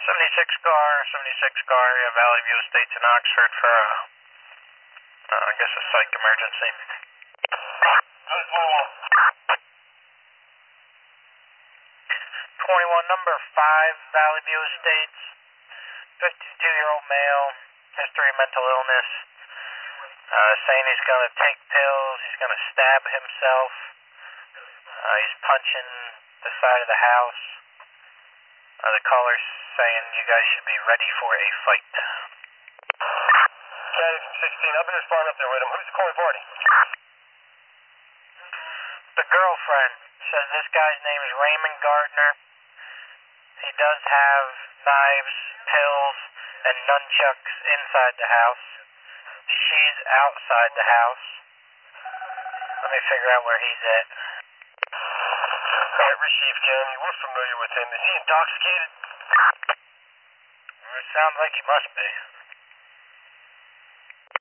76 car, yeah, Valley View Estates in Oxford for I guess a psych emergency. 21, number 5, Valley View Estates, 52-year-old male, history of mental illness, saying he's going to take pills, he's going to stab himself, he's punching the side of the house. The caller's saying you guys should be ready for a fight. Caddy from 16, I've been responding up there with him. Who's the calling party? The girlfriend says this guy's name is Raymond Gardner. He does have knives, pills, and nunchucks inside the house. She's outside the house. Let me figure out where he's at. Alright, receive, Kenny. We're familiar with him. Is he intoxicated? It sounds like he must be.